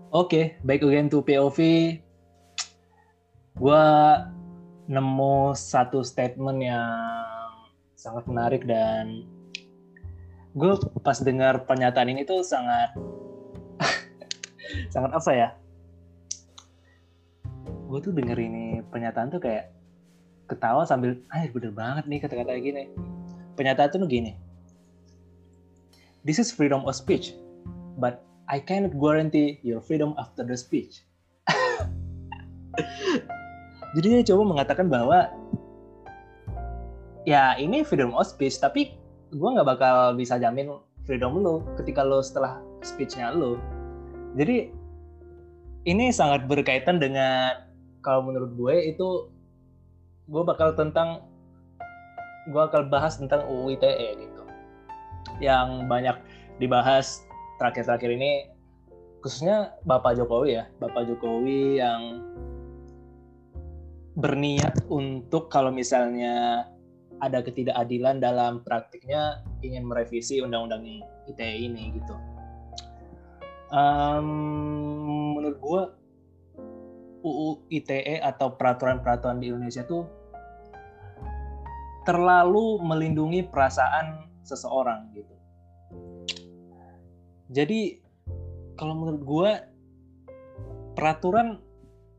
Oke, back again to POV. Gue nemu satu statement yang sangat menarik dan gue pas dengar pernyataan ini tuh sangat apa ya? Gue tuh denger ini pernyataan tuh kayak ketawa sambil, bener banget nih kata-kata gini. Pernyataan tuh gini. This is freedom of speech, but I cannot guarantee your freedom after the speech. Jadi dia coba mengatakan bahwa ya ini freedom of speech, tapi gue nggak bakal bisa jamin freedom lo ketika lo setelah speech-nya lo. Jadi ini sangat berkaitan dengan, kalau menurut gue itu gue bakal bahas tentang UU ITE gitu, yang banyak dibahas terakhir-terakhir ini, khususnya Bapak Jokowi yang berniat untuk kalau misalnya ada ketidakadilan dalam praktiknya ingin merevisi undang-undang ITE ini gitu. Menurut gue UU ITE atau peraturan-peraturan di Indonesia tuh terlalu melindungi perasaan seseorang gitu. Jadi kalau menurut gue peraturan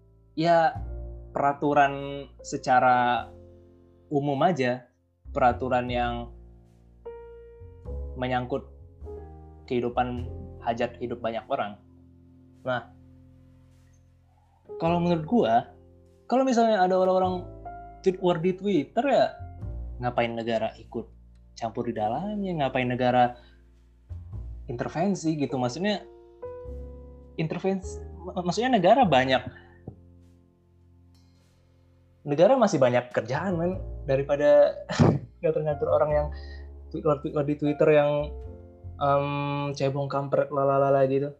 secara umum aja, peraturan yang menyangkut kehidupan hajat hidup banyak orang. Nah, kalau menurut gue, kalau misalnya ada orang-orang tweet war di Twitter, ya ngapain negara ikut campur di dalamnya, ngapain negara intervensi gitu. Maksudnya negara masih banyak kerjaan men, daripada ngatur-ngatur orang yang tweet di Twitter yang cebong kampret lalala gitu.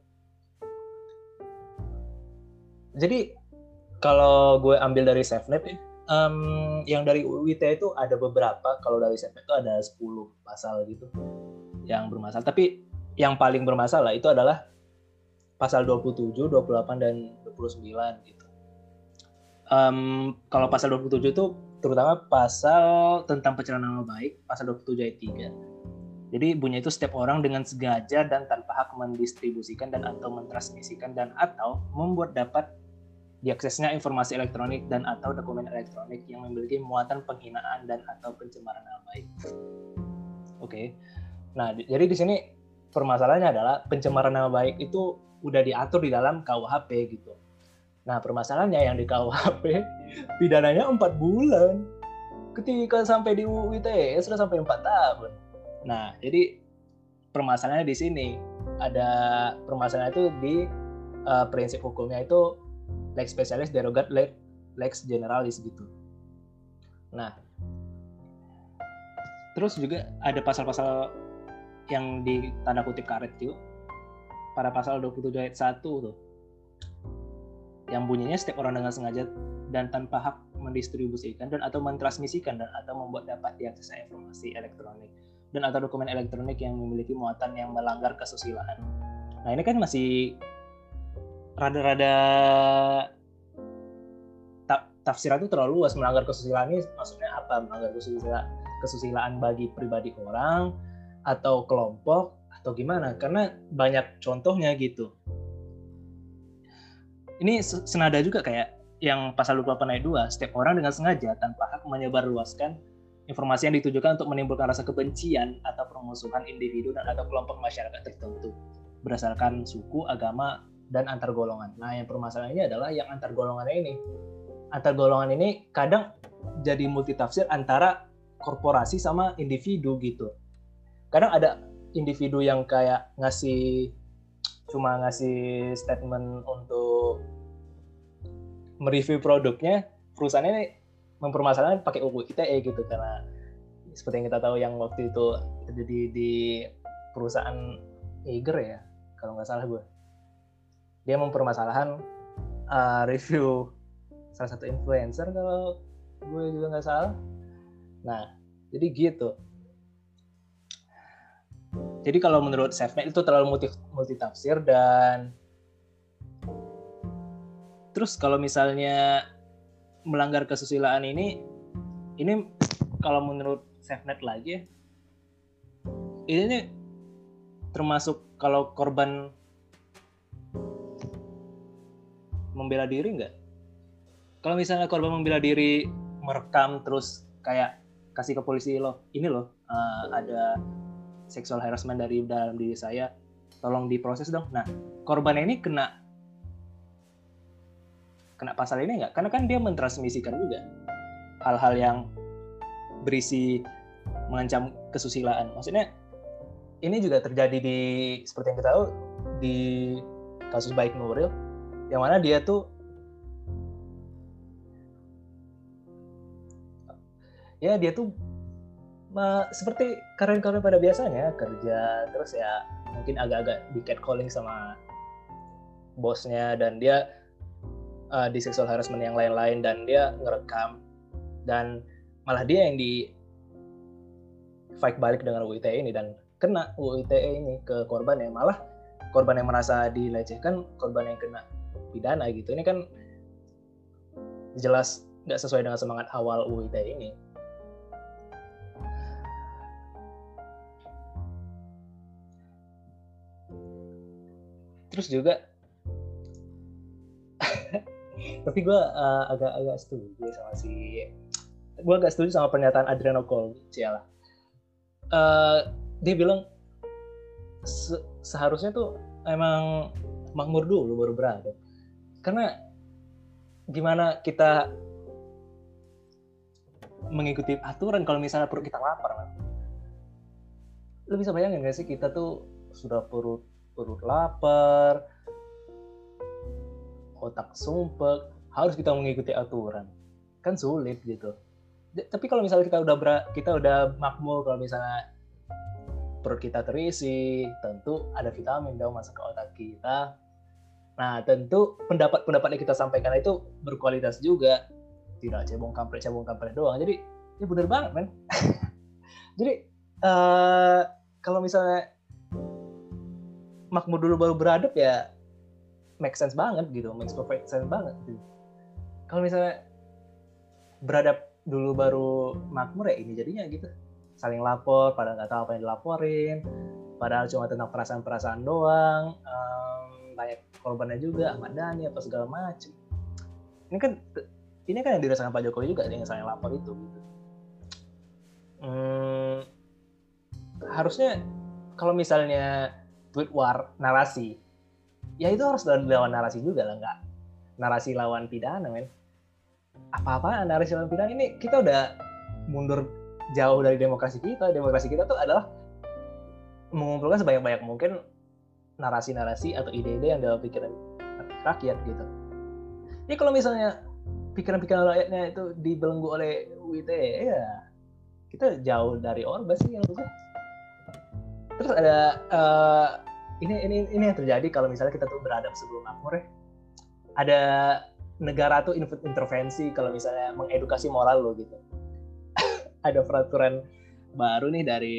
Jadi kalau gue ambil dari SafeNet yang dari UU ITE itu ada beberapa, kalau dari SafeNet itu ada 10 pasal gitu yang bermasalah, tapi yang paling bermasalah itu adalah pasal 27, 28 dan 29 gitu. Kalau pasal 27 itu terutama pasal tentang pencemaran nama baik, pasal 27 ayat 3. Jadi bunyinya itu setiap orang dengan sengaja dan tanpa hak mendistribusikan dan atau mentransmisikan dan atau membuat dapat diaksesnya informasi elektronik dan atau dokumen elektronik yang memiliki muatan penghinaan dan atau pencemaran nama baik. Oke. Nah, jadi di sini permasalahannya adalah pencemaran nama baik itu udah diatur di dalam KUHP gitu. Nah, permasalahannya yang di KUHP pidananya 4 bulan. Ketika sampai di UU ITE sudah sampai 4 tahun. Nah, jadi permasalahannya di sini. Ada permasalahan itu di prinsip hukumnya itu lex specialis derogat lex generalis gitu. Nah, terus juga ada pasal-pasal yang di tanda kutip karet itu. Pada pasal 27 ayat 1 tuh, yang bunyinya setiap orang dengan sengaja dan tanpa hak mendistribusikan dan atau mentransmisikan dan atau membuat dapat diakses informasi elektronik dan atau dokumen elektronik yang memiliki muatan yang melanggar kesusilaan. Nah, ini kan masih rada-rada tafsiran itu terlalu luas. Melanggar kesusilaan ini maksudnya apa? Melanggar kesusilaan bagi pribadi orang atau kelompok atau gimana? Karena banyak contohnya gitu. Ini senada juga kayak yang pasal 28 ayat 2, setiap orang dengan sengaja tanpa hak menyebarluaskan informasi yang ditujukan untuk menimbulkan rasa kebencian atau permusuhan individu dan atau kelompok masyarakat tertentu berdasarkan suku, agama, dan antar golongan. Nah, yang permasalahannya adalah yang antar golongan ini. Antar golongan ini kadang jadi multitafsir antara korporasi sama individu gitu. Kadang ada individu yang kayak cuma ngasih statement untuk mereview produknya, perusahaannya ini mempermasalahkan pakai UU ITE gitu, karena seperti yang kita tahu yang waktu itu terjadi di perusahaan Eiger ya, kalau nggak salah gue. Dia mempermasalahkan review salah satu influencer kalau gue juga nggak salah. Nah, jadi gitu. Jadi kalau menurut SafeNet itu terlalu multitafsir dan Terus kalau misalnya melanggar kesusilaan ini kalau menurut SafeNet lagi ya, ini termasuk kalau korban membela diri nggak? Kalau misalnya korban membela diri merekam terus kayak kasih ke polisi ini ada sexual harassment dari dalam diri saya, tolong diproses dong. Nah, korban ini kena pasal ini nggak? Karena kan dia mentransmisikan juga hal-hal yang berisi mengancam kesusilaan. Maksudnya ini juga terjadi seperti yang kita tahu di kasus Baik Nuril, yang mana dia tuh seperti karen-karen pada biasanya kerja, terus ya mungkin agak-agak di catcalling sama bosnya, dan dia di sexual harassment yang lain-lain, dan dia ngerekam, dan malah dia yang di fight balik dengan UU ITE ini, dan kena UU ITE ini ke korban, yang malah korban yang merasa dilecehkan, korban yang kena pidana gitu. Ini kan jelas nggak sesuai dengan semangat awal UU ITE ini. Terus juga tapi gue agak setuju sama pernyataan Adriano Colcella. Dia bilang seharusnya tuh emang makmur dulu baru beradab. Karena gimana kita mengikuti aturan kalau misalnya perut kita lapar, man? Lu bisa bayangin gak sih, kita tuh sudah perut lapar, otak sumpek, harus kita mengikuti aturan, kan sulit gitu. Tapi kalau misalnya kita udah makmur, kalau misalnya perut kita terisi, tentu ada vitamin dong masuk ke otak kita. Nah, tentu pendapat-pendapat yang kita sampaikan itu berkualitas juga, tidak cebong kampret doang. Jadi ya bener banget, men. Jadi kalau misalnya makmur dulu baru beradab, ya make sense banget gitu, makes perfect sense banget gitu. Kalau misalnya beradab dulu baru makmur, ya ini jadinya gitu, saling lapor padahal nggak tahu apa yang dilaporin, padahal cuma tentang perasaan doang, banyak korbannya juga, Ahmad Dhani atau segala macam. Ini kan yang dirasakan Pak Jokowi juga dengan saling lapor itu gitu. Harusnya kalau misalnya tweet war narasi, ya itu harus lawan narasi juga lah, nggak narasi lawan pidana, men. Apa-apaan narasi lawan pidana? Ini kita udah mundur jauh dari demokrasi kita. Demokrasi kita tuh adalah mengumpulkan sebanyak-banyak mungkin narasi-narasi atau ide-ide yang dalam pikiran rakyat gitu. Ya kalau misalnya pikiran-pikiran rakyatnya itu dibelenggu oleh UU ITE, ya kita jauh dari orba sih yang gue. Terus ada ini yang terjadi kalau misalnya kita tuh beradab sebelum makmur ya. Ada negara tuh intervensi kalau misalnya mengedukasi moral lo gitu. Ada peraturan baru nih dari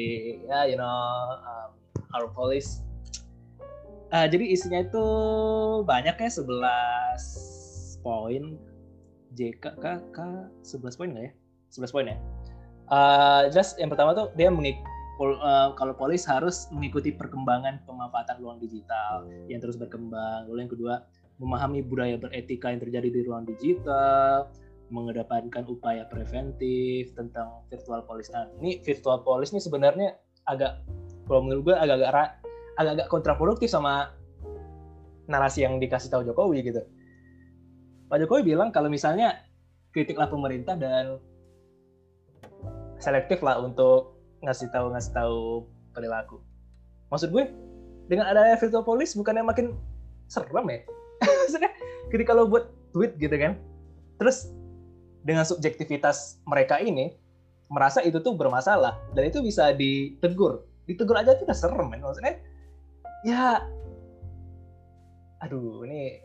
our police. Jadi isinya itu banyak ya, 11 poin. JK 11 poin nggak ya? 11 poin ya. Jelas yang pertama tuh dia kalau polis harus mengikuti perkembangan pemanfaatan ruang digital yang terus berkembang. Lalu yang kedua, memahami budaya beretika yang terjadi di ruang digital, mengedepankan upaya preventif tentang virtual police. Nah, ini virtual police ini sebenarnya kalau menurut gue agak kontraproduktif sama narasi yang dikasih tahu Jokowi gitu. Pak Jokowi bilang kalau misalnya kritiklah pemerintah dan selektif lah untuk ngasih tahu perilaku. Maksud gue, dengan adanya virtual police bukannya makin serem ya? Maksudnya ketika lo buat tweet gitu kan, terus dengan subjektivitas mereka ini merasa itu tuh bermasalah dan itu bisa ditegur aja tuh udah serem, kan? Maksudnya ya aduh, ini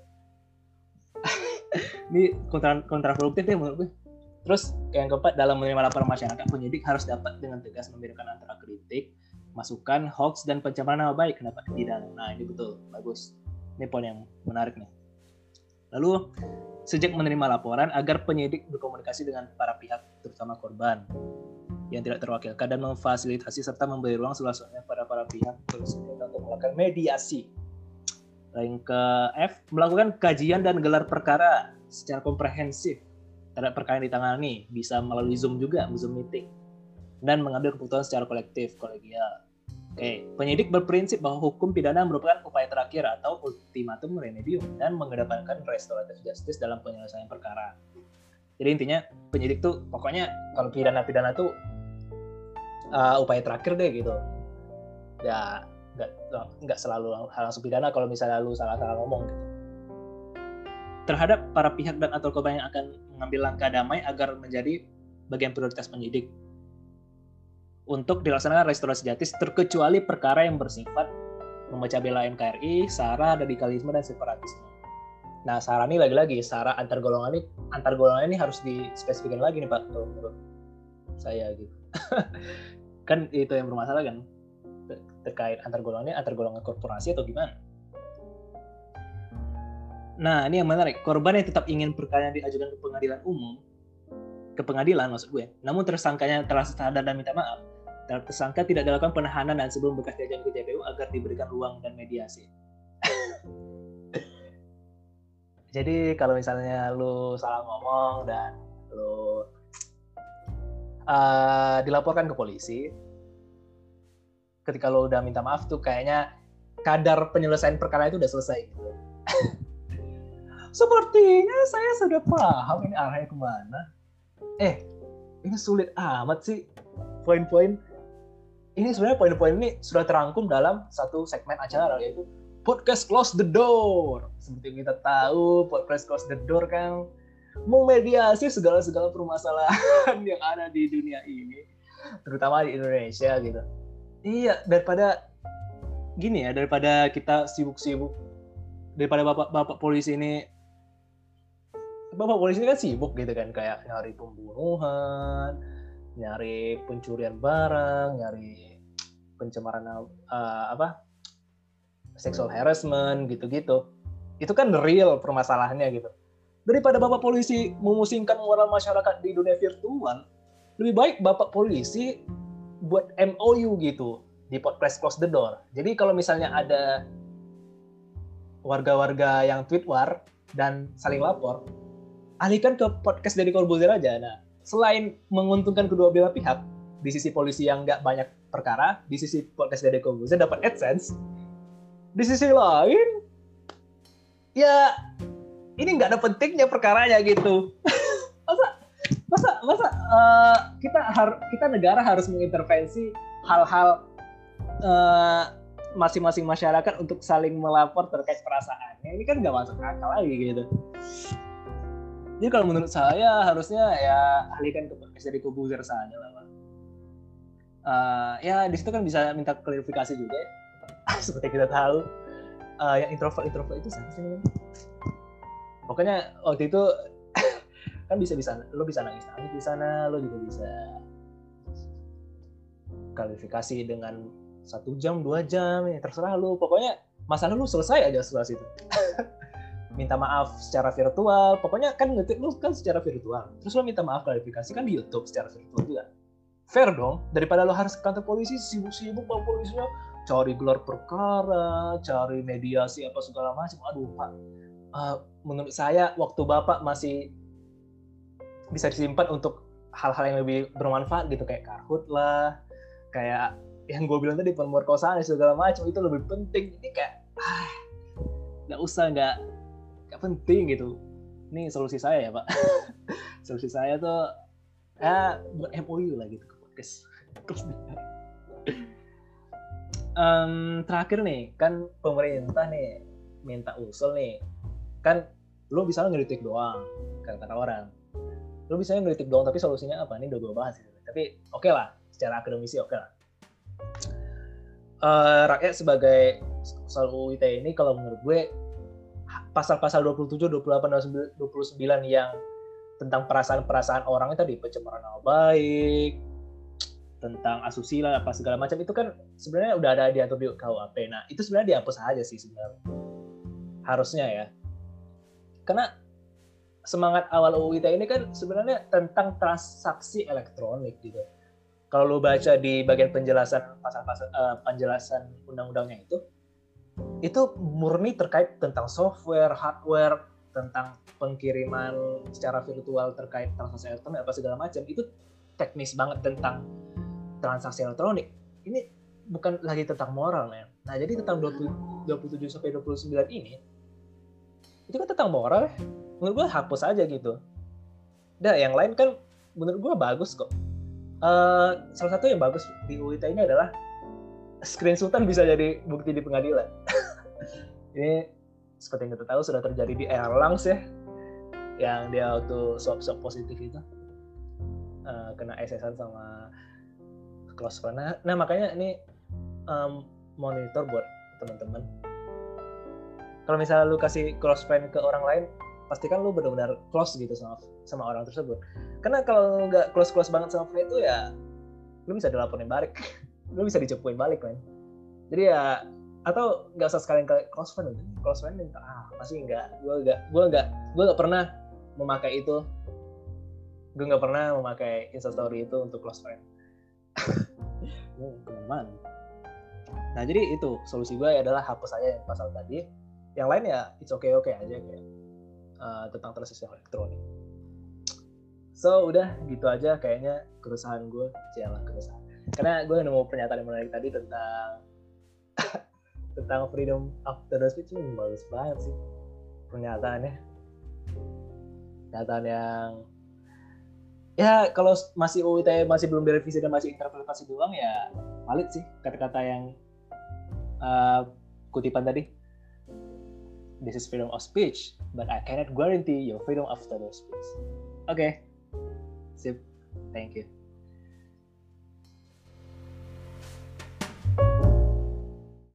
kontraproduktif ya menurut gue. Terus yang keempat, dalam menerima laporan masyarakat, penyidik harus dapat dengan tegas membedakan antara kritik, masukan, hoax, dan pencemaran nama baik dapat didana. Nah, ini betul, bagus. Ini poin yang menarik nih. Lalu sejak menerima laporan agar penyidik berkomunikasi dengan para pihak terutama korban yang tidak terwakilkan dan memfasilitasi serta memberi ruang seluas-luasnya pada para pihak bersedia untuk melakukan mediasi. Yang ke F, melakukan kajian dan gelar perkara secara komprehensif terhadap perkara yang ditangani, bisa melalui Zoom juga, Zoom meeting, dan mengambil keputusan secara kolektif, kolegial. Oke, penyidik berprinsip bahwa hukum pidana merupakan upaya terakhir atau ultimatum remedium dan mengedepankan restoratif justice dalam penyelesaian perkara. Jadi intinya penyidik tuh pokoknya kalau pidana tuh upaya terakhir deh gitu. Ya nggak selalu langsung pidana kalau misalnya lu salah ngomong gitu. Terhadap para pihak dan atau korban yang akan mengambil langkah damai agar menjadi bagian prioritas penyidik untuk dilaksanakan restorasi justice terkecuali perkara yang bersifat memecah belah NKRI, SARA, radikalisme dan separatisme. Nah, SARA ini lagi-lagi SARA antar golongan ini harus dispesifikkan lagi nih Pak, menurut saya gitu. Kan itu yang bermasalah kan terkait antar golongan korporasi atau gimana? Nah, ini yang menarik. Korban yang tetap ingin perkara diajukan ke pengadilan maksud gue. Namun tersangkanya telah sadar dan minta maaf. Tersangka tidak dilakukan penahanan dan sebelum berkas diajukan ke JPU agar diberikan ruang dan mediasi. Jadi kalau misalnya lu salah ngomong dan lu dilaporkan ke polisi, ketika lu udah minta maaf tuh kayaknya kadar penyelesaian perkara itu udah selesai gitu. Sepertinya saya sudah paham ini arahnya kemana. Ini sulit amat sih poin-poin. Ini sebenarnya poin-poin ini sudah terangkum dalam satu segmen acara yaitu Podcast Close the Door. Seperti kita tahu, Podcast Close the Door kan memediasi segala permasalahan yang ada di dunia ini, terutama di Indonesia gitu. Iya, daripada kita sibuk-sibuk, daripada bapak polisi ini kan sibuk gitu kan, kayak nyari pembunuhan, nyari pencurian barang, nyari pencemaran sexual harassment gitu-gitu. Itu kan real permasalahannya gitu. Daripada bapak polisi memusingkan moral masyarakat di dunia virtual, lebih baik bapak polisi buat MOU gitu di Podcast Close the Door. Jadi kalau misalnya ada warga-warga yang tweet war dan saling lapor, alihkan ke podcast dari Corbuzier aja. Nah, selain menguntungkan kedua belah pihak, di sisi polisi yang nggak banyak perkara, di sisi podcast dari Corbuzier dapat AdSense, di sisi lain, ya ini nggak ada pentingnya perkaranya gitu. masa kita negara harus mengintervensi hal-hal masing-masing masyarakat untuk saling melapor terkait perasaannya. Ini kan nggak masuk akal lagi gitu. Jadi kalau menurut saya harusnya ya alihkan ke podcast dari Corbuzier saja lah Pak. Ya di situ kan bisa minta klarifikasi juga ya. Seperti kita tahu yang introvert itu siapa sih namanya? Pokoknya waktu itu kan bisa lo bisa nangis di sana, lo juga bisa klarifikasi dengan 1 jam 2 jam ya terserah lo. Pokoknya masalah lo selesai aja setelah situ. Minta maaf secara virtual, pokoknya kan ngetik lu kan secara virtual, terus lo minta maaf klarifikasi kan di YouTube secara virtual juga, fair dong, daripada lo harus ke kantor polisi sibuk-sibuk bawa polisinya cari gelar perkara, cari mediasi apa segala macam. Aduh Pak, menurut saya waktu Bapak masih bisa disimpan untuk hal-hal yang lebih bermanfaat gitu, kayak Karhut lah, kayak yang gue bilang tadi pemerkosaan segala macam, itu lebih penting. Ini kayak nggak penting gitu. Ini solusi saya ya Pak. Solusi saya tuh MOU lah gitu ke podcast. Terakhir nih kan pemerintah nih minta usul nih, kan lo bisa ngeritik doang kata orang, lo bisa ngeritik doang tapi solusinya apa? Ini udah gue bahas gitu. Tapi oke lah, secara akademisi oke lah. Rakyat sebagai selalu UIT ini kalau menurut gue pasal-pasal 27, 28, dan 29 yang tentang perasaan orang itu tadi, pencemaran nama baik, tentang asusila apa segala macam, itu kan sebenarnya udah ada diatur di KUHP. Nah, itu sebenarnya dihapus aja sih sebenarnya. Harusnya ya. karena semangat awal UU ITE ini kan sebenarnya tentang transaksi elektronik gitu. Kalau lu baca di bagian penjelasan pasal-pasal penjelasan undang-undangnya itu murni terkait tentang software, hardware, tentang pengiriman secara virtual terkait transaksi elektronik apa segala macam. Itu teknis banget tentang transaksi elektronik. Ini bukan lagi tentang moral, men. Nah, jadi tentang 27 sampai 29 ini itu kan tentang moral. Menurut gue hapus aja gitu. Nah, yang lain kan menurut gue bagus kok. Salah satu yang bagus di UU ITE ini adalah screenshotan bisa jadi bukti di pengadilan. Ini seperti yang kita tahu sudah terjadi di Erlangs ya, yang dia waktu swab positif itu kena SS-an sama close friend. Nah makanya ini monitor buat teman-teman. Kalau misalnya lu kasih close friend ke orang lain, pastikan lu benar-benar close gitu sama orang tersebut. Karena kalau nggak close banget sama friend itu ya, lu bisa dilaporin balik, lu bisa dicepuin balik kan. Jadi ya, atau nggak usah sekalian ke close friend minta masih nggak, gue nggak pernah memakai itu, gue nggak pernah memakai Instastory itu untuk close friend. Teman. Nah jadi itu solusi gue adalah hapus aja yang pasal tadi. Yang lain ya it's okay aja kayak tentang transaksi elektronik. So udah gitu aja kayaknya keresahan gue, keresahan. Karena gue nemu pernyataan yang menarik tadi tentang freedom after the speech, ini bagus banget sih pernyataannya. Pernyataan yang ya kalau masih UU ITE masih belum direvisi dan masih interpretasi doang ya valid sih kata-kata yang kutipan tadi. This is freedom of speech, but I cannot guarantee your freedom after the speech. Okay, sip. Thank you.